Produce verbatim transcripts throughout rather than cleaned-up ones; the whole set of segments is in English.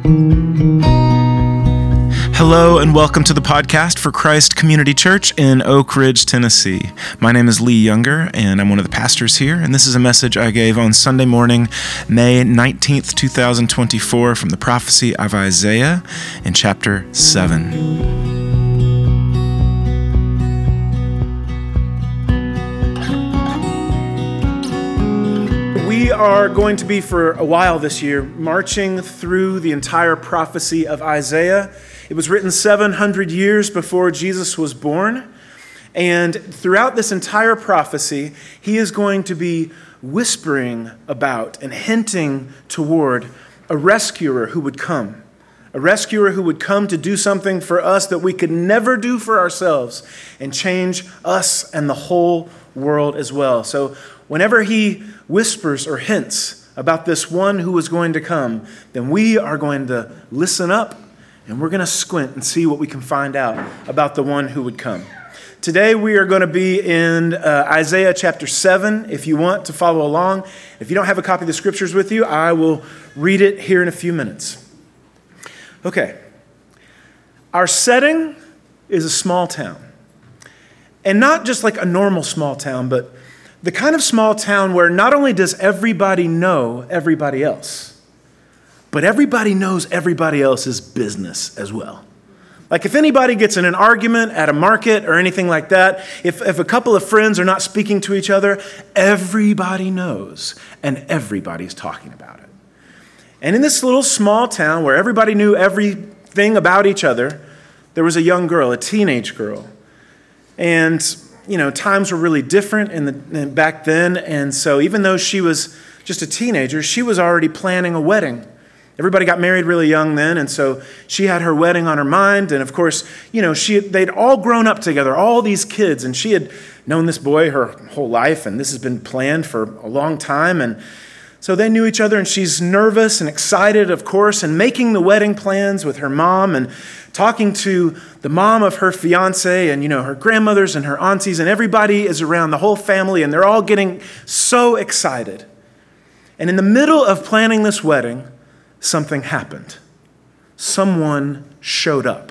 Hello and welcome to the podcast for Christ Community Church in Oak Ridge, Tennessee. My name is Lee Younger, and I'm one of the pastors here, and this is a message I gave on Sunday morning, May nineteenth, twenty twenty-four, from the prophecy of Isaiah in chapter seven. We are going to be, for a while this year, marching through the entire prophecy of Isaiah. It was written seven hundred years before Jesus was born. And throughout this entire prophecy, he is going to be whispering about and hinting toward a rescuer who would come. A rescuer who would come to do something for us that we could never do for ourselves and change us and the whole world as well. So whenever he whispers or hints about this one who is going to come, then we are going to listen up and we're going to squint and see what we can find out about the one who would come. Today we are going to be in uh, Isaiah chapter seven. If you want to follow along, if you don't have a copy of the scriptures with you, I will read it here in a few minutes. Okay. Our setting is a small town. And not just like a normal small town, but the kind of small town where not only does everybody know everybody else, but everybody knows everybody else's business as well. Like if anybody gets in an argument at a market or anything like that, if, if a couple of friends are not speaking to each other, everybody knows and everybody's talking about it. And in this little small town where everybody knew everything about each other, there was a young girl, a teenage girl. And, you know, times were really different in the in back then. And so even though she was just a teenager, she was already planning a wedding. Everybody got married really young then, and so she had her wedding on her mind. And of course, you know, she they'd all grown up together, all these kids, and she had known this boy her whole life, and this has been planned for a long time. And so they knew each other, and she's nervous and excited, of course, and making the wedding plans with her mom and talking to the mom of her fiance and, you know, her grandmothers and her aunties, and everybody is around, the whole family, and they're all getting so excited. And in the middle of planning this wedding, something happened. Someone showed up.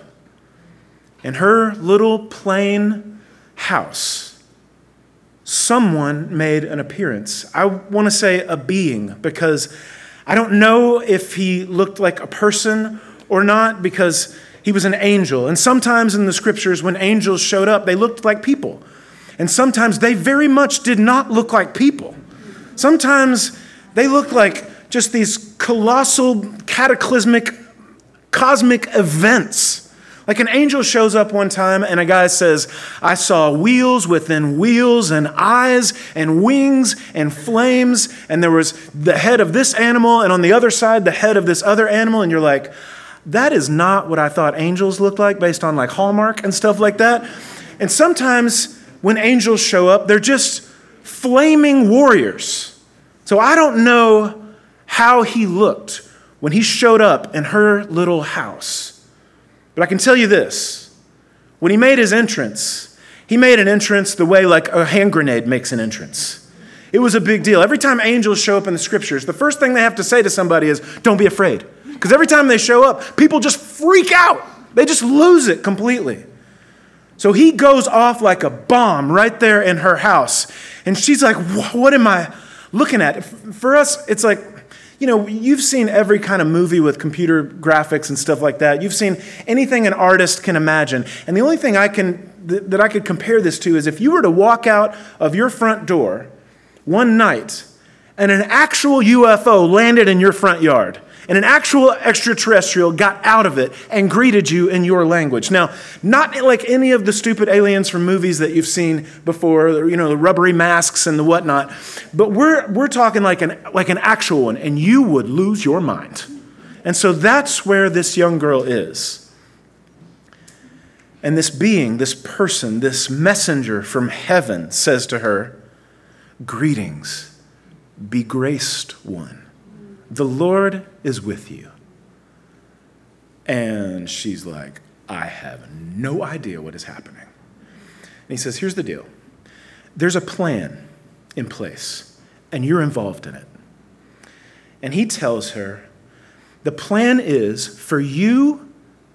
In her little plain house, someone made an appearance. I want to say a being, because I don't know if he looked like a person or not, because he was an angel. And sometimes in the scriptures, when angels showed up, they looked like people. And sometimes they very much did not look like people. Sometimes they looked like just these colossal, cataclysmic, cosmic events. Like an angel shows up one time and a guy says, I saw wheels within wheels and eyes and wings and flames, and there was the head of this animal and on the other side the head of this other animal, and you're like, that is not what I thought angels looked like based on like Hallmark and stuff like that. And sometimes when angels show up, they're just flaming warriors. So I don't know how he looked when he showed up in her little house. But I can tell you this. When he made his entrance, he made an entrance the way like a hand grenade makes an entrance. It was a big deal. Every time angels show up in the scriptures, the first thing they have to say to somebody is, don't be afraid. Because every time they show up, people just freak out. They just lose it completely. So he goes off like a bomb right there in her house. And she's like, what am I looking at? For us, it's like, you know, you've seen every kind of movie with computer graphics and stuff like that. You've seen anything an artist can imagine. And the only thing I can th- that I could compare this to is if you were to walk out of your front door one night and an actual U F O landed in your front yard and an actual extraterrestrial got out of it and greeted you in your language. Now, not like any of the stupid aliens from movies that you've seen before, you know, the rubbery masks and the whatnot, but we're we're talking like an like an actual one, and you would lose your mind. And so that's where this young girl is. And this being, this person, this messenger from heaven says to her, greetings, be graced one. The Lord is with you. And she's like, I have no idea what is happening. And he says, here's the deal. There's a plan in place, and you're involved in it. And he tells her The plan is for you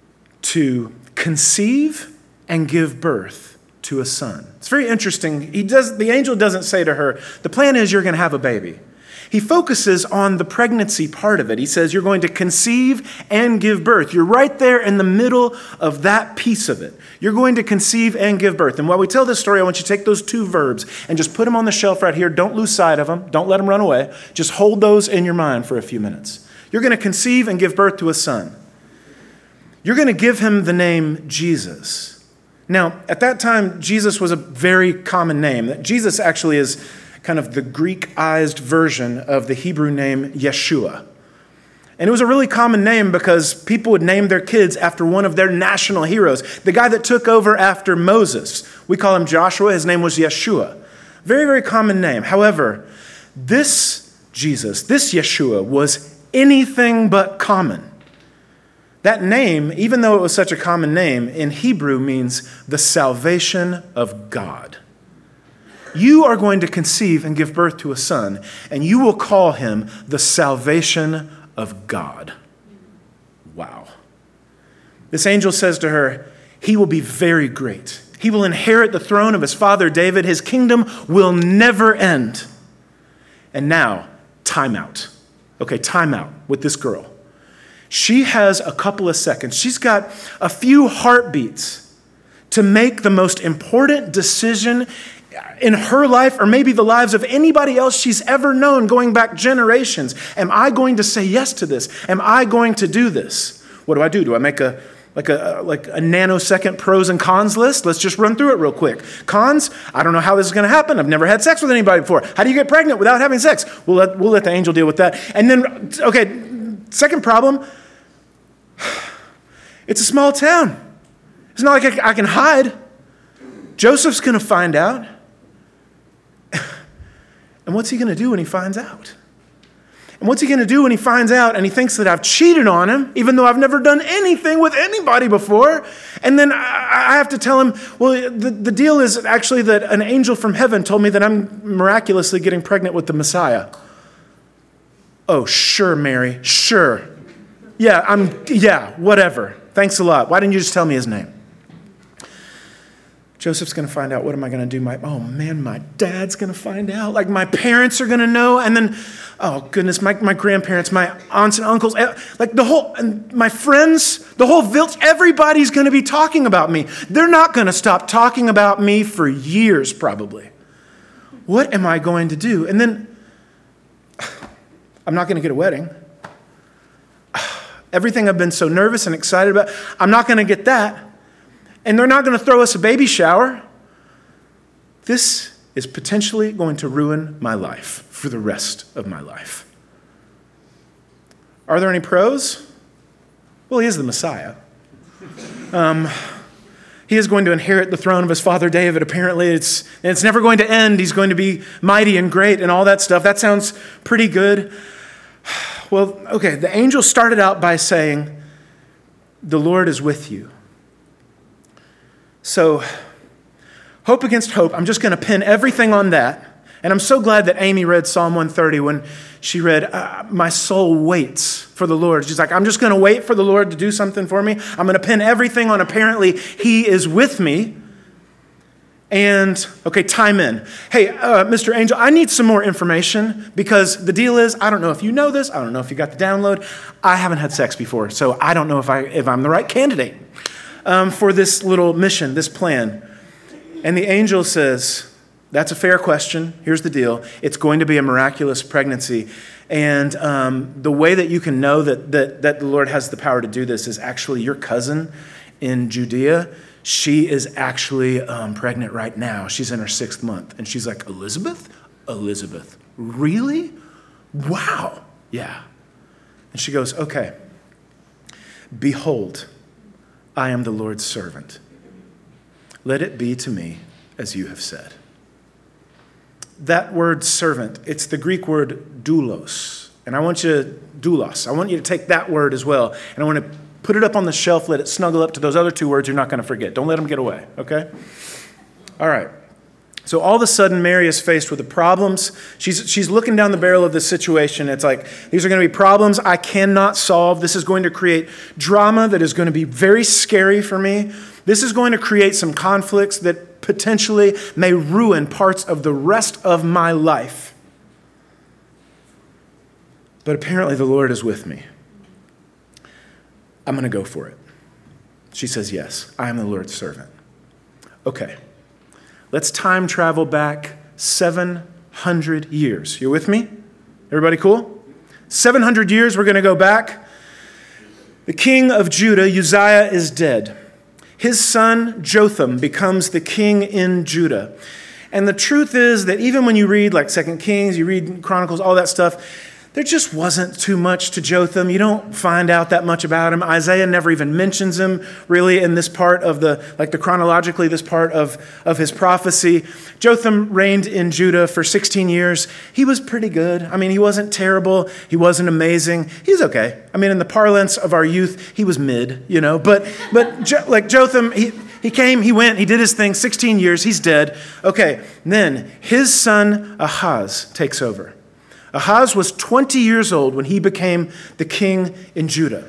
to conceive and give birth to a son. It's very interesting. He does, the angel doesn't say to her, the plan is you're going to have a baby. He focuses on the pregnancy part of it. He says you're going to conceive and give birth. You're right there in the middle of that piece of it. You're going to conceive and give birth. And while we tell this story, I want you to take those two verbs and just put them on the shelf right here. Don't lose sight of them. Don't let them run away. Just hold those in your mind for a few minutes. You're going to conceive and give birth to a son. You're going to give him the name Jesus. Now, at that time, Jesus was a very common name. Jesus actually is kind of the Greek-ized version of the Hebrew name Yeshua. And it was a really common name because people would name their kids after one of their national heroes. The guy that took over after Moses, we call him Joshua. His name was Yeshua. Very, very common name. However, this Jesus, this Yeshua, was anything but common. That name, even though it was such a common name, in Hebrew means the salvation of God. You are going to conceive and give birth to a son, and you will call him the salvation of God. Wow. This angel says to her, he will be very great. He will inherit the throne of his father David. His kingdom will never end. And now, time out. Okay, time out with this girl. She has a couple of seconds. She's got a few heartbeats to make the most important decision in her life, or maybe the lives of anybody else she's ever known going back generations. Am I going to say yes to this? Am I going to do this? What do I do? Do I make a like a like a nanosecond pros and cons list? Let's just run through it real quick. Cons, I don't know how this is going to happen. I've never had sex with anybody before. How do you get pregnant without having sex? We'll let, we'll let the angel deal with that. And then, okay, second problem, it's a small town. It's not like I, I can hide. Joseph's going to find out. And what's he going to do when he finds out? And what's he going to do when he finds out and he thinks that I've cheated on him, even though I've never done anything with anybody before? And then I have to tell him, well, the, the deal is actually that an angel from heaven told me that I'm miraculously getting pregnant with the Messiah. Oh, sure, Mary, sure. Yeah, I'm, yeah, whatever. Thanks a lot. Why didn't you just tell me his name? Joseph's going to find out. What am I going to do? My, oh, man, my dad's going to find out. Like, my parents are going to know. And then, oh, goodness, my, my grandparents, my aunts and uncles, like the whole, and my friends, the whole village, everybody's going to be talking about me. They're not going to stop talking about me for years, probably. What am I going to do? And then, I'm not going to get a wedding. Everything I've been so nervous and excited about, I'm not going to get that. And they're not going to throw us a baby shower. This is potentially going to ruin my life for the rest of my life. Are there any pros? Well, he is the Messiah. Um, he is going to inherit the throne of his father David. Apparently, it's, and it's never going to end. He's going to be mighty and great and all that stuff. That sounds pretty good. Well, okay, the angel started out by saying, the Lord is with you. So, hope against hope, I'm just going to pin everything on that. And I'm so glad that Amy read Psalm one thirty when she read, uh, my soul waits for the Lord. She's like, I'm just going to wait for the Lord to do something for me. I'm going to pin everything on apparently he is with me. And, okay, time in. Hey, uh, Mister Angel, I need some more information because the deal is, I don't know if you know this. I don't know if you got the download. I haven't had sex before, so I don't know if, I, if I'm the right candidate. Um, for this little mission, this plan. And the angel says, that's a fair question. Here's the deal. It's going to be a miraculous pregnancy. And um, the way that you can know that, that, that the Lord has the power to do this is actually your cousin in Judea. She is actually um, pregnant right now. She's in her sixth month. And she's like, Elizabeth? Elizabeth. Really? Wow. Yeah. And she goes, okay. Behold, I am the Lord's servant. Let it be to me as you have said. That word servant, it's the Greek word doulos. And I want you to, doulos, I want you to take that word as well. And I want to put it up on the shelf, let it snuggle up to those other two words you're not going to forget. Don't let them get away, okay? All right. So all of a sudden, Mary is faced with the problems. She's, she's looking down the barrel of this situation. It's like, these are going to be problems I cannot solve. This is going to create drama that is going to be very scary for me. This is going to create some conflicts that potentially may ruin parts of the rest of my life. But apparently the Lord is with me. I'm going to go for it. She says, yes, I am the Lord's servant. Okay, let's time travel back seven hundred years. You with me? Everybody cool? seven hundred years, we're going to go back. The king of Judah, Uzziah, is dead. His son, Jotham, becomes the king in Judah. And the truth is that even when you read like Second Kings, you read Chronicles, all that stuff, there just wasn't too much to Jotham. You don't find out that much about him. Isaiah never even mentions him really in this part of the, like the chronologically, this part of, of his prophecy. Jotham reigned in Judah for sixteen years. He was pretty good. I mean, he wasn't terrible. He wasn't amazing. He's okay. I mean, in the parlance of our youth, he was mid, you know, but, but jo- like Jotham, he, he came, he went, he did his thing, sixteen years, he's dead. Okay, then his son Ahaz takes over. Ahaz was twenty years old when he became the king in Judah.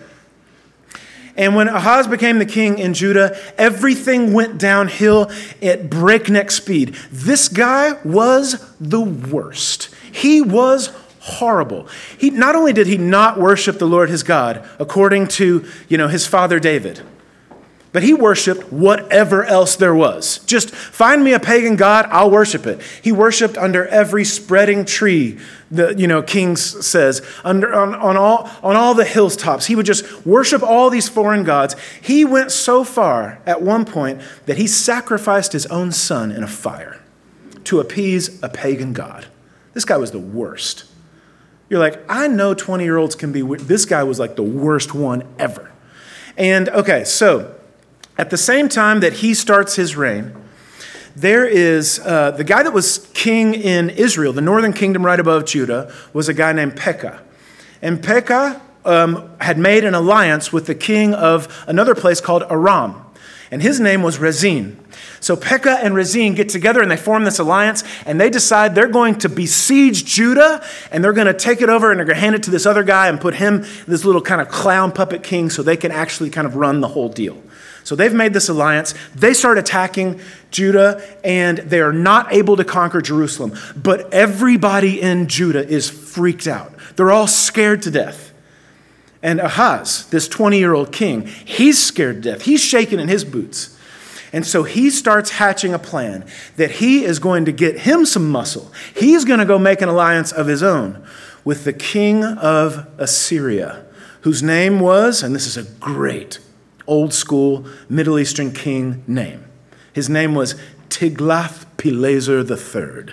And when Ahaz became the king in Judah, everything went downhill at breakneck speed. This guy was the worst. He was horrible. He not only did he not worship the Lord his God according to, you know, his father David, but he worshiped whatever else there was. Just find me a pagan god, I'll worship it. He worshiped under every spreading tree, the you know Kings says, under on, on all on all the hilltops. He would just worship all these foreign gods. He went so far at one point that he sacrificed his own son in a fire to appease a pagan god. This guy was the worst. You're like, I know twenty-year-olds can be weird. This guy was like the worst one ever. And okay, so at the same time that he starts his reign, there is uh, the guy that was king in Israel, the northern kingdom right above Judah, was a guy named Pekah. And Pekah um, had made an alliance with the king of another place called Aram. And his name was Rezin. So Pekah and Rezin get together and they form this alliance and they decide they're going to besiege Judah and they're going to take it over and they're going to hand it to this other guy and put him, this little kind of clown puppet king, so they can actually kind of run the whole deal. So they've made this alliance. They start attacking Judah, and they are not able to conquer Jerusalem. But everybody in Judah is freaked out. They're all scared to death. And Ahaz, this twenty-year-old king, he's scared to death. He's shaking in his boots. And so he starts hatching a plan that he is going to get him some muscle. He's going to go make an alliance of his own with the king of Assyria, whose name was, and this is a great old school Middle Eastern king name. His name was Tiglath-Pileser the third.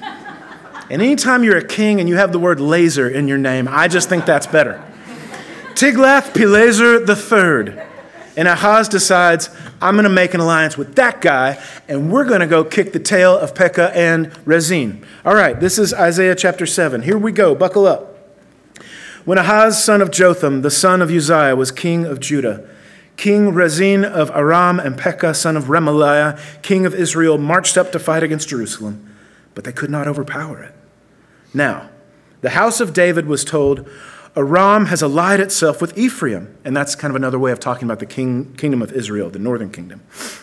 And anytime you're a king and you have the word laser in your name, I just think that's better. Tiglath-Pileser the third. And Ahaz decides, I'm going to make an alliance with that guy, and we're going to go kick the tail of Pekah and Rezin. All right, this is Isaiah chapter seven. Here we go. Buckle up. When Ahaz, son of Jotham, the son of Uzziah, was king of Judah, King Rezin of Aram and Pekah, son of Remaliah, king of Israel, marched up to fight against Jerusalem, but they could not overpower it. Now, the house of David was told, Aram has allied itself with Ephraim. And that's kind of another way of talking about the king, kingdom of Israel, the northern kingdom.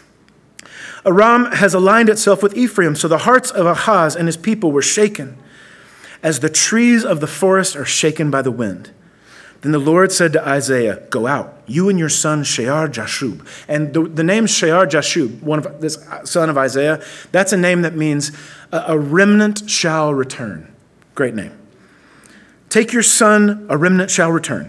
Aram has aligned itself with Ephraim, so the hearts of Ahaz and his people were shaken, as the trees of the forest are shaken by the wind. Then the Lord said to Isaiah, go out, you and your son Shear-Jashub. And the, the name Shear-Jashub, one of this son of Isaiah, that's a name that means a, a remnant shall return. Great name. Take your son, a remnant shall return,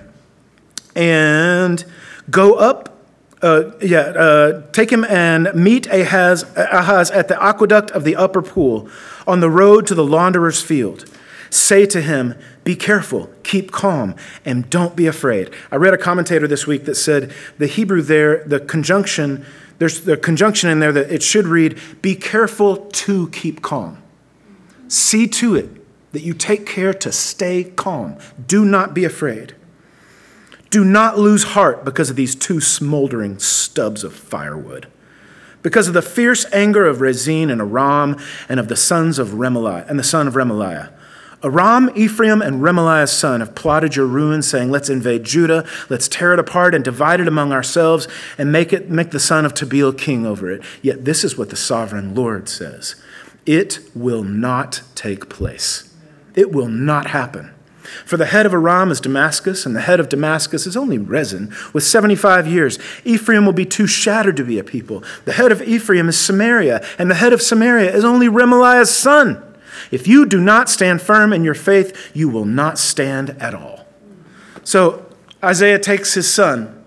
and go up, uh, yeah, uh, take him and meet Ahaz, Ahaz at the aqueduct of the upper pool on the road to the launderer's field. Say to him, be careful, keep calm, and don't be afraid. I read a commentator this week that said the Hebrew there, the conjunction, there's the conjunction in there that it should read, be careful to keep calm. See to it that you take care to stay calm. Do not be afraid. Do not lose heart because of these two smoldering stubs of firewood. because of the fierce anger of Rezin and Aram and of the sons of Remaliah and the son of Remaliah. Aram, Ephraim, and Remaliah's son have plotted your ruin, saying, let's invade Judah, let's tear it apart and divide it among ourselves and make it make the son of Tabeel king over it. Yet this is what the sovereign Lord says. It will not take place. It will not happen. For the head of Aram is Damascus, and the head of Damascus is only Rezin, with seventy-five years. Ephraim will be too shattered to be a people. The head of Ephraim is Samaria, and the head of Samaria is only Remaliah's son. If you do not stand firm in your faith, you will not stand at all. So Isaiah takes his son,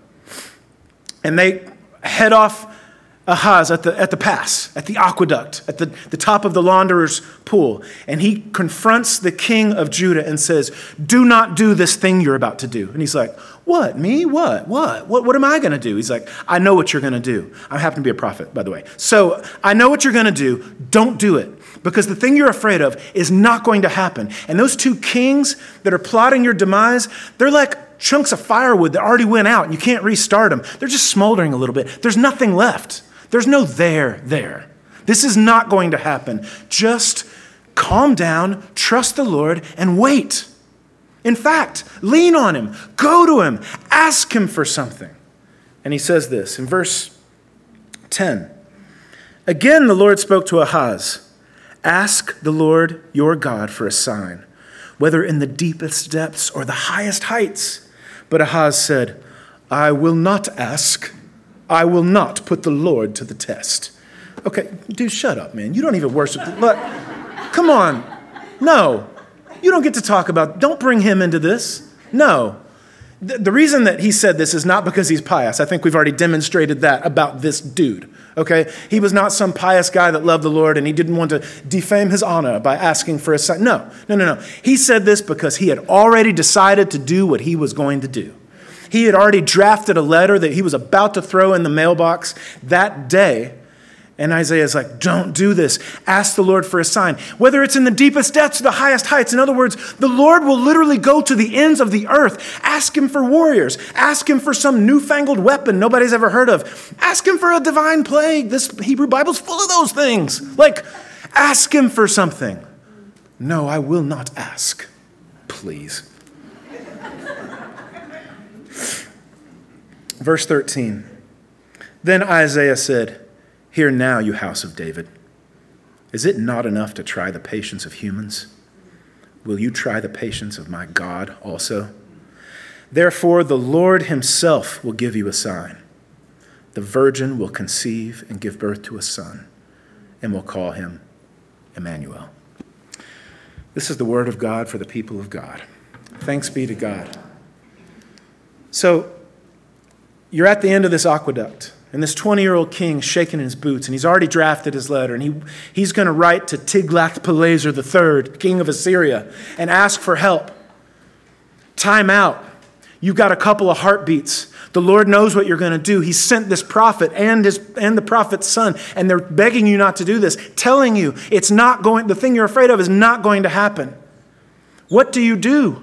and they head off Ahaz at the, at the pass, at the aqueduct, at the, the top of the launderer's pool. And he confronts the king of Judah and says, do not do this thing you're about to do. And he's like, what, me? What? What? What, what am I going to do? He's like, I know what you're going to do. I happen to be a prophet, by the way. So I know what you're going to do. Don't do it. Because the thing you're afraid of is not going to happen. And those two kings that are plotting your demise, they're like chunks of firewood that already went out and you can't restart them. They're just smoldering a little bit. There's nothing left. There's no there there. This is not going to happen. Just calm down, trust the Lord, and wait. In fact, lean on him, go to him, ask him for something. And he says this in verse ten. Again, the Lord spoke to Ahaz, ask the Lord your God for a sign, whether in the deepest depths or the highest heights. But Ahaz said, I will not ask. I will not put the Lord to the test. Okay, dude, shut up, man. You don't even worship. The, look, come on. No, you don't get to talk about, don't bring him into this. No. The, the reason that he said this is not because he's pious. I think we've already demonstrated that about this dude, okay? He was not some pious guy that loved the Lord and he didn't want to defame his honor by asking for a sign. No, no, no, no. He said this because he had already decided to do what he was going to do. He had already drafted a letter that he was about to throw in the mailbox that day. And Isaiah's like, don't do this. Ask the Lord for a sign. Whether it's in the deepest depths or the highest heights. In other words, the Lord will literally go to the ends of the earth. Ask him for warriors. Ask him for some newfangled weapon nobody's ever heard of. Ask him for a divine plague. This Hebrew Bible's full of those things. Like, ask him for something. No, I will not ask. Please. Verse thirteen, then Isaiah said, hear now, you house of David. Is it not enough to try the patience of humans? Will you try the patience of my God also? Therefore, the Lord himself will give you a sign. The virgin will conceive and give birth to a son, and will call him Emmanuel. This is the word of God for the people of God. Thanks be to God. So, you're at the end of this aqueduct, and this twenty-year-old king shaking in his boots, and he's already drafted his letter, and he, he's going to write to Tiglath-Pileser the third, king of Assyria, and ask for help. Time out. You've got a couple of heartbeats. The Lord knows what you're going to do. He sent this prophet and his and the prophet's son, and they're begging you not to do this, telling you it's not going, the thing you're afraid of is not going to happen. What do you do?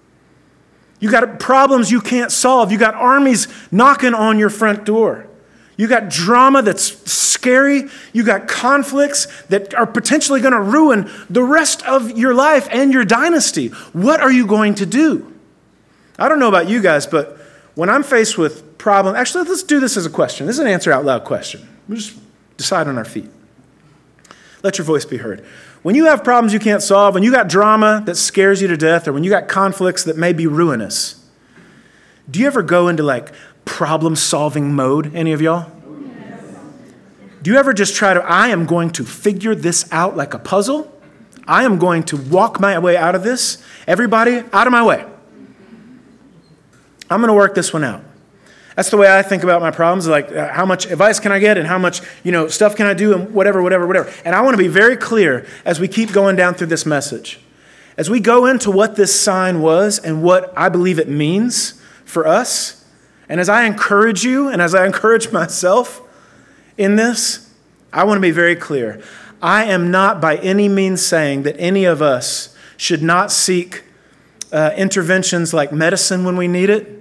You got problems you can't solve. You got armies knocking on your front door. You got drama that's scary. You got conflicts that are potentially going to ruin the rest of your life and your dynasty. What are you going to do? I don't know about you guys, but when I'm faced with problems, actually, let's do this as a question. This is an answer out loud question. We'll just decide on our feet. Let your voice be heard. When you have problems you can't solve, when you got drama that scares you to death, or when you got conflicts that may be ruinous, do you ever go into like problem-solving mode, any of y'all? Yes. Do you ever just try to, I am going to figure this out like a puzzle? I am going to walk my way out of this. Everybody, out of my way. I'm going to work this one out. That's the way I think about my problems, like uh, how much advice can I get and how much, you know, stuff can I do and whatever, whatever, whatever. And I want to be very clear as we keep going down through this message. As we go into what this sign was and what I believe it means for us, and as I encourage you and as I encourage myself in this, I want to be very clear. I am not by any means saying that any of us should not seek uh, interventions like medicine when we need it.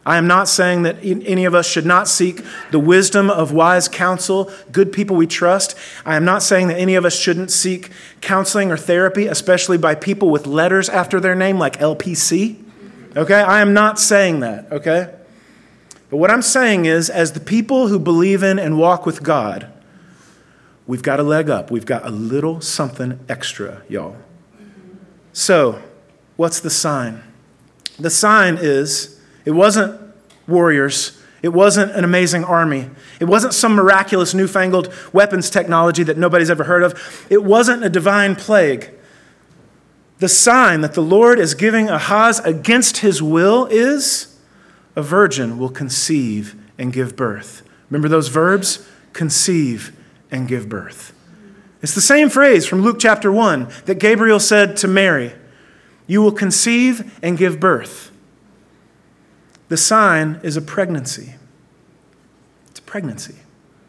I am not saying that any of us should not seek the wisdom of wise counsel, good people we trust. I am not saying that any of us shouldn't seek counseling or therapy, especially by people with letters after their name like L P C. Okay? I am not saying that, okay? But what I'm saying is, as the people who believe in and walk with God, we've got a leg up. We've got a little something extra, y'all. So, what's the sign? The sign is, it wasn't warriors. It wasn't an amazing army. It wasn't some miraculous newfangled weapons technology that nobody's ever heard of. It wasn't a divine plague. The sign that the Lord is giving Ahaz against his will is a virgin will conceive and give birth. Remember those verbs? Conceive and give birth. It's the same phrase from Luke chapter one that Gabriel said to Mary. You will conceive and give birth. The sign is a pregnancy. It's a pregnancy.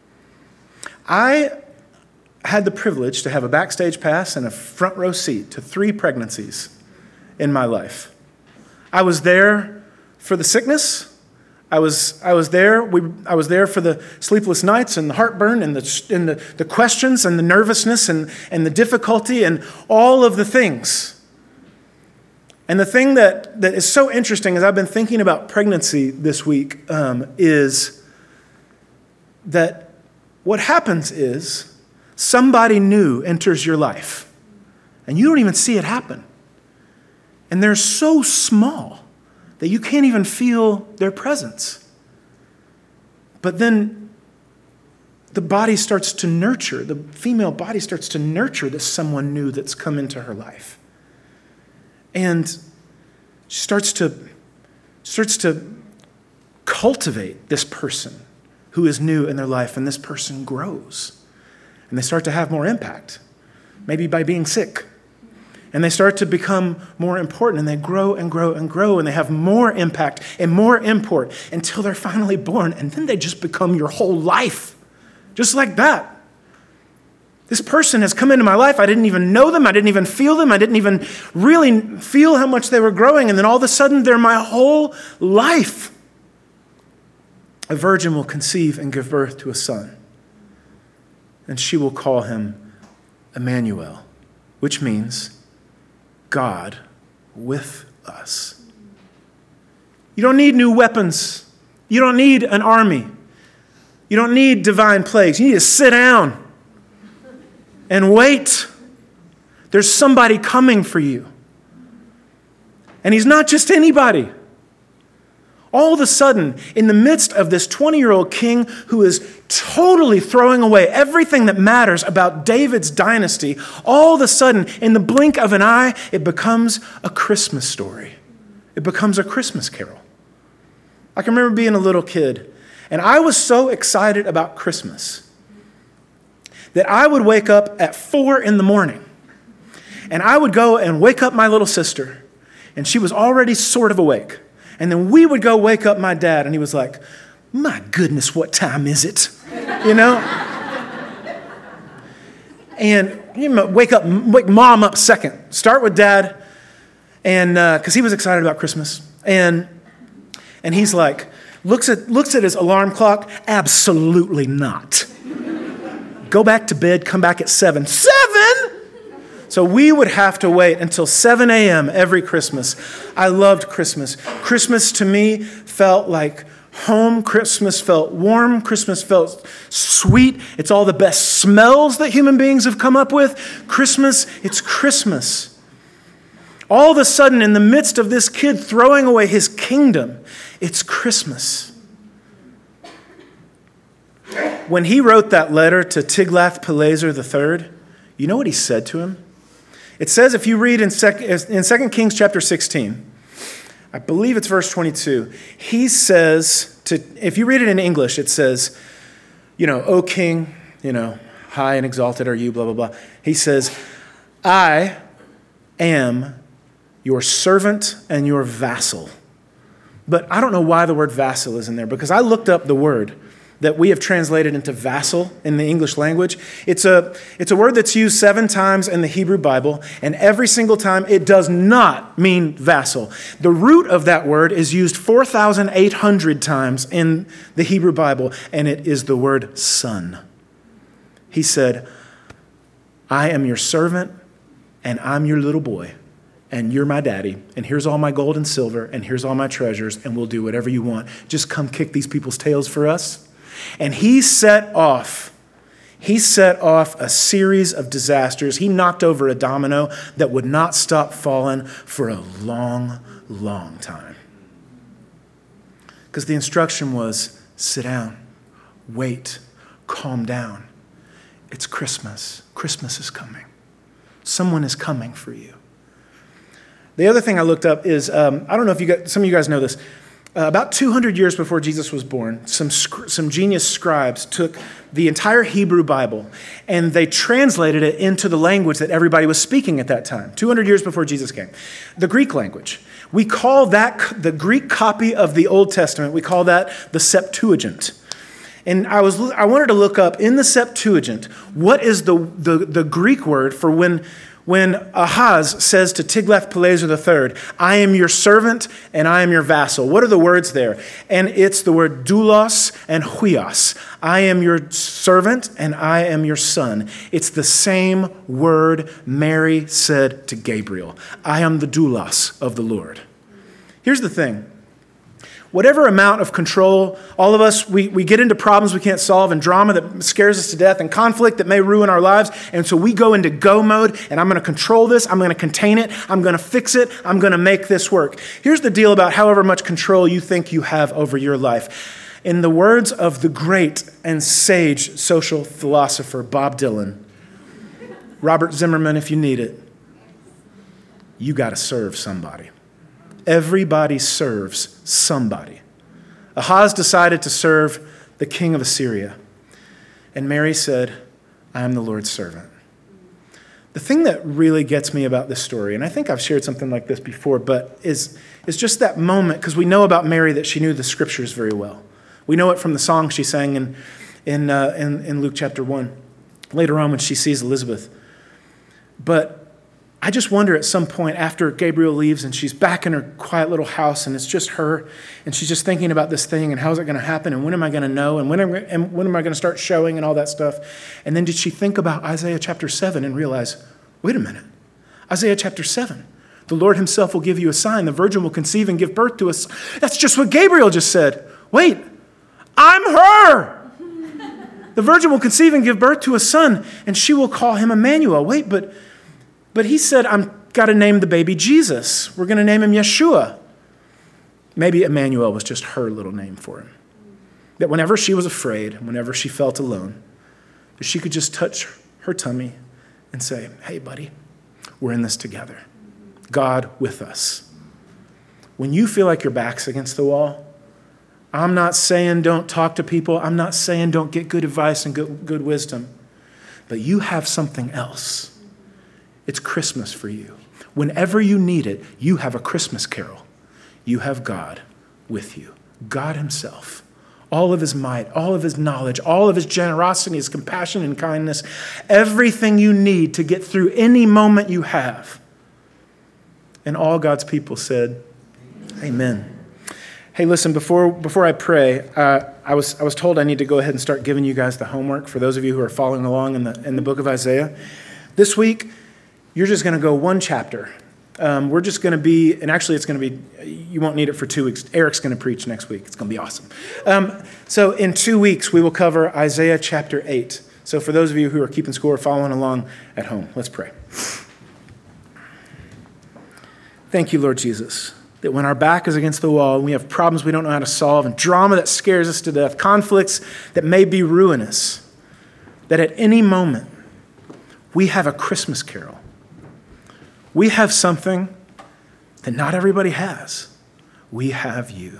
I had the privilege to have a backstage pass and a front row seat to three pregnancies in my life. I was there for the sickness. I was I was there. We I was there for the sleepless nights and the heartburn and the and the, the questions and the nervousness and, and the difficulty and all of the things. And the thing that, that is so interesting as I've been thinking about pregnancy this week um, is that what happens is somebody new enters your life and you don't even see it happen. And they're so small that you can't even feel their presence. But then the body starts to nurture, the female body starts to nurture this someone new that's come into her life. And she starts to, starts to cultivate this person who is new in their life, and this person grows. And they start to have more impact, maybe by being sick. And they start to become more important, and they grow and grow and grow, and they have more impact and more import until they're finally born, and then they just become your whole life, just like that. This person has come into my life. I didn't even know them. I didn't even feel them. I didn't even really feel how much they were growing. And then all of a sudden, they're my whole life. A virgin will conceive and give birth to a son. And she will call him Emmanuel, which means God with us. You don't need new weapons. You don't need an army. You don't need divine plagues. You need to sit down and wait. There's somebody coming for you. And he's not just anybody. All of a sudden, in the midst of this twenty-year-old king who is totally throwing away everything that matters about David's dynasty, all of a sudden, in the blink of an eye, it becomes a Christmas story. It becomes a Christmas carol. I can remember being a little kid, and I was so excited about Christmas that I would wake up at four in the morning, and I would go and wake up my little sister, and she was already sort of awake. And then we would go wake up my dad, and he was like, my goodness, what time is it? You know? And you know, wake up, wake mom up second. Start with dad, and because uh, he was excited about Christmas. And and he's like, looks at looks at his alarm clock, absolutely not. Go back to bed, come back at seven. Seven? So we would have to wait until seven a.m. every Christmas. I loved Christmas. Christmas to me felt like home. Christmas felt warm. Christmas felt sweet. It's all the best smells that human beings have come up with. Christmas, it's Christmas. All of a sudden, in the midst of this kid throwing away his kingdom, it's Christmas. When he wrote that letter to Tiglath-Pileser the third, you know what he said to him? It says, if you read in Second Kings chapter sixteen, I believe it's verse twenty-two, he says, to, if you read it in English, it says, you know, O king, you know, high and exalted are you, blah, blah, blah. He says, I am your servant and your vassal. But I don't know why the word vassal is in there, because I looked up the word that we have translated into vassal in the English language. It's a, it's a word that's used seven times in the Hebrew Bible, and every single time it does not mean vassal. The root of that word is used four thousand eight hundred times in the Hebrew Bible, and it is the word son. He said, I am your servant, and I'm your little boy, and you're my daddy, and here's all my gold and silver, and here's all my treasures, and we'll do whatever you want. Just come kick these people's tails for us. And he set off, he set off a series of disasters. He knocked over a domino that would not stop falling for a long, long time. Because the instruction was, sit down, wait, calm down. It's Christmas. Christmas is coming. Someone is coming for you. The other thing I looked up is, um, I don't know if you got, some of you guys know this. Uh, about two hundred years before Jesus was born, some, some genius scribes took the entire Hebrew Bible and they translated it into the language that everybody was speaking at that time, two hundred years before Jesus came, the Greek language. We call that the Greek copy of the Old Testament, we call that the Septuagint. And I was I wanted to look up in the Septuagint, what is the, the, the Greek word for when When Ahaz says to Tiglath-Pileser the third, I am your servant and I am your vassal. What are the words there? And it's the word doulos and huios. I am your servant and I am your son. It's the same word Mary said to Gabriel. I am the doulos of the Lord. Here's the thing. Whatever amount of control, all of us, we, we get into problems we can't solve and drama that scares us to death and conflict that may ruin our lives. And so we go into go mode and I'm going to control this. I'm going to contain it. I'm going to fix it. I'm going to make this work. Here's the deal about however much control you think you have over your life. In the words of the great and sage social philosopher Bob Dylan, Robert Zimmerman, if you need it, you got to serve somebody. Everybody serves somebody. Ahaz decided to serve the king of Assyria. And Mary said, I am the Lord's servant. The thing that really gets me about this story, and I think I've shared something like this before, but is, is just that moment, because we know about Mary that she knew the scriptures very well. We know it from the song she sang in, in, uh, in, in Luke chapter one, later on when she sees Elizabeth. But I just wonder at some point after Gabriel leaves and she's back in her quiet little house and it's just her and she's just thinking about this thing and how's it going to happen and when am I going to know and when am, and when am I going to start showing and all that stuff. And then did she think about Isaiah chapter seven and realize, wait a minute, Isaiah chapter seven, the Lord himself will give you a sign. The virgin will conceive and give birth to us. That's just what Gabriel just said. Wait, I'm her. The virgin will conceive and give birth to a son and she will call him Emmanuel. Wait, but But he said, I'm got to name the baby Jesus. We're going to name him Yeshua. Maybe Emmanuel was just her little name for him. That whenever she was afraid, whenever she felt alone, that she could just touch her tummy and say, hey, buddy, we're in this together. God with us. When you feel like your back's against the wall, I'm not saying don't talk to people. I'm not saying don't get good advice and good, good wisdom. But you have something else. It's Christmas for you. Whenever you need it, you have a Christmas carol. You have God with you. God himself. All of his might, all of his knowledge, all of his generosity, his compassion and kindness. Everything you need to get through any moment you have. And all God's people said, amen. Hey, listen, before before I pray, uh, I was I was told I need to go ahead and start giving you guys the homework for those of you who are following along in the in the book of Isaiah. This week, you're just going to go one chapter. Um, we're just going to be, and actually it's going to be, you won't need it for two weeks. Eric's going to preach next week. It's going to be awesome. Um, so in two weeks, we will cover Isaiah chapter eight. So for those of you who are keeping score, following along at home, let's pray. Thank you, Lord Jesus, that when our back is against the wall and we have problems we don't know how to solve and drama that scares us to death, conflicts that may be ruinous, that at any moment we have a Christmas carol. We have something that not everybody has. We have you.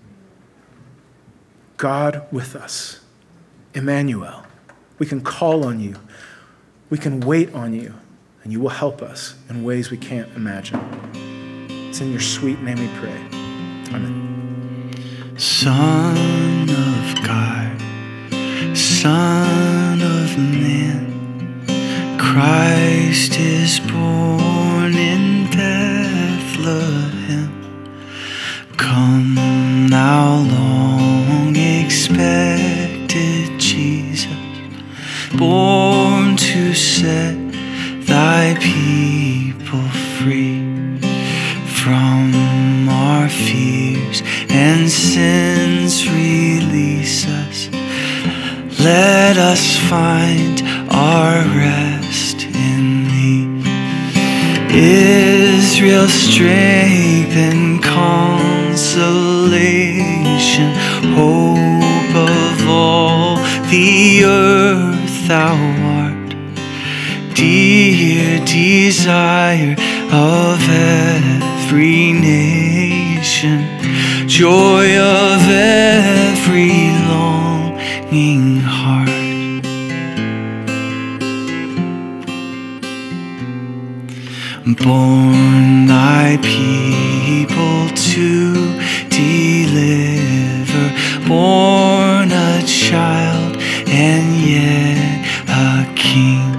God with us. Emmanuel. We can call on you. We can wait on you. And you will help us in ways we can't imagine. It's in your sweet name we pray. Amen. Son of God, Son of Man, Christ is born in Bethlehem. Come, thou long expected Jesus, born to set thy people free from our fears and sins. Release us, let us find our rest in thee. Israel's strength and consolation, hope of all the earth thou art, dear desire of every nation, joy of every longing heart. Born thy people to deliver, born a child and yet a king,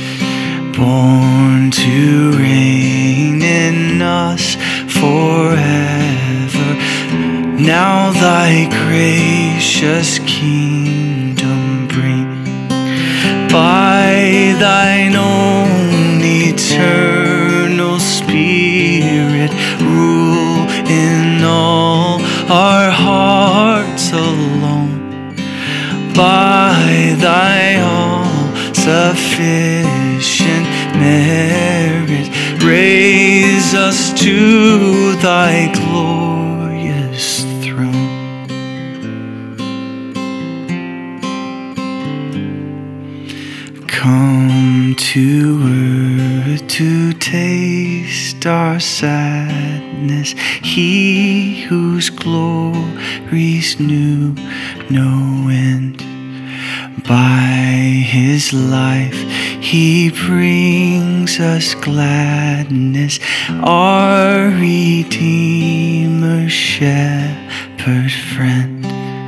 born to reign in us forever. Now thy gracious kingdom bring, by thine own eternal Spirit, rule in all our hearts alone. By thy all-sufficient merit, raise us to thy glorious throne. Come to earth to taste our sadness, he whose glories knew no end. By his life he brings us gladness, our Redeemer, shepherd friend,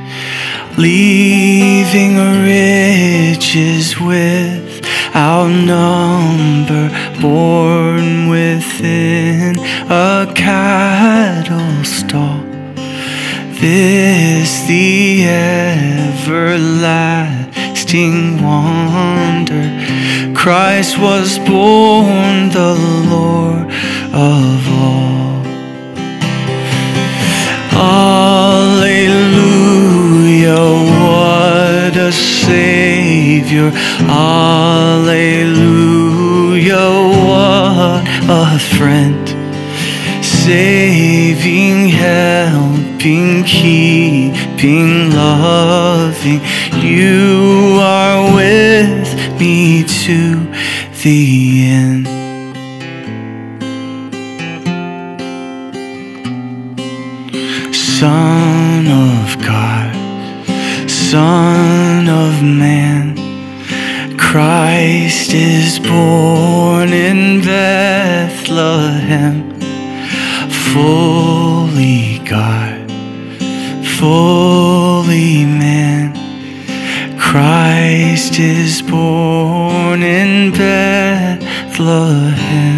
leaving riches without number, born within a cattle stall. This the everlasting wonder, Christ was born the Lord of all. Alleluia, what a Savior. Alleluia, what a friend. Saving, helping, keeping, loving, you are with me to the end. Son of God, Son of Man, Christ is born in Bethlehem. Fully God, fully man, Christ is born in Bethlehem.